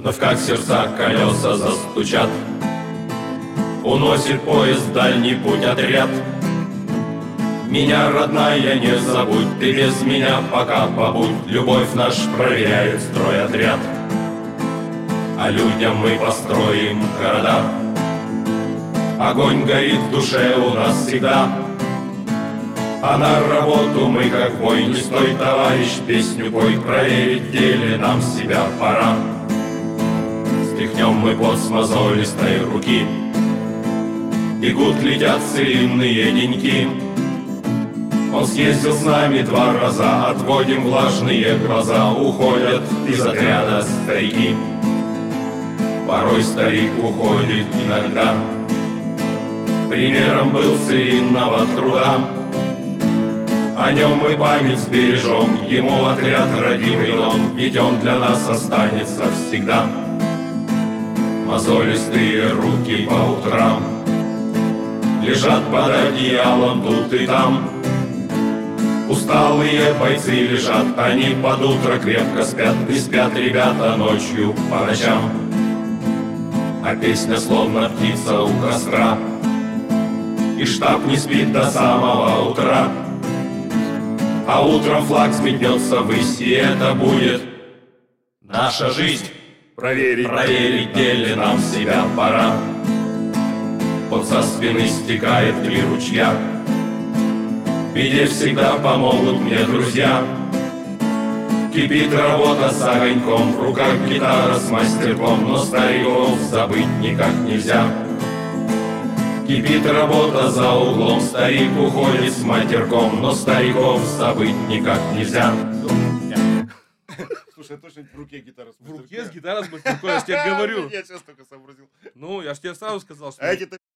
Вновь как сердца колеса застучат, уносит поезд дальний путь отряд. Меня, родная, не забудь, ты без меня пока побудь. Любовь наш проверяет стройотряд, а людям мы построим города. Огонь горит в душе у нас всегда, а на работу мы как в бой. Не стой, товарищ, песню пой, проверить в деле нам себя пора. Стряхнем мы пот с мозолистой руки, бегут, летят целинные деньки. Он съездил с нами 2 раза, отводим влажные глаза. Уходят из отряда старики, порой старик уходит иногда. Примером был целинного труда, о нем мы память сбережем. Ему отряд родимый дом, ведь он для нас останется всегда. Мозолистые руки по утрам лежат под одеялом тут и там. Усталые бойцы лежат, они под утро крепко спят. И спят ребята ночью по ночам, а песня словно птица у костра. И штаб не спит до самого утра, а утром флаг взметнется ввысь, и это будет наша жизнь. Проверить в деле нам себя пора. Пот со спины стекает 3 ручья, в беде всегда помогут мне друзья. Кипит работа с огоньком, в руках гитара с мастерком, но стариков забыть никак нельзя. Кипит работа за углом, старик уходит с матерком, но стариков забыть никак нельзя. Слушай, точно в руке гитара с В руке с гитарой с мастерком, я же тебе говорю. Я сейчас только сообразил. Ну, я же тебе сразу сказал, что... А эти